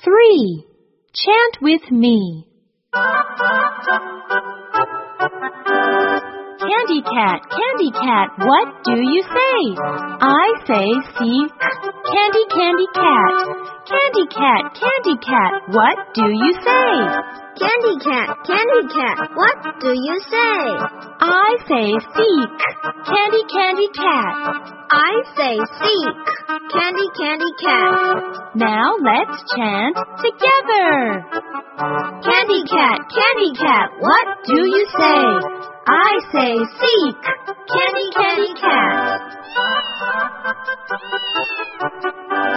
3. Chant with me. Candy cat, what do you say? I say seek. Candy cat. Candy cat, what do you say? Candy cat, what do you say? I say seek. Candy cat. I say seek. Candy cat. Now let's chant together. Candy cat, what do you say? I say seek. Candy cat.